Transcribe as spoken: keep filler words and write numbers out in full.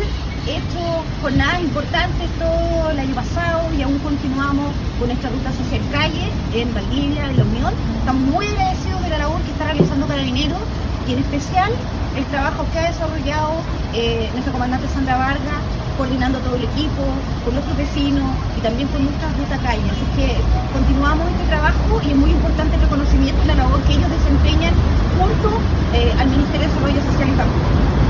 hecho jornadas importantes todo el año pasado y aún continuamos con nuestra ruta social calle en Valdivia, en La Unión. Estamos muy agradecidos de la labor que está realizando Carabineros y en especial el trabajo que ha desarrollado eh, nuestra comandante Sandra Vargas, coordinando todo el equipo, con nuestros vecinos y también con nuestra ruta calle. Así que continuamos este trabajo y es muy importante el reconocimiento y la labor que ellos desempeñan junto eh, al Ministerio de Desarrollo Social y Familia.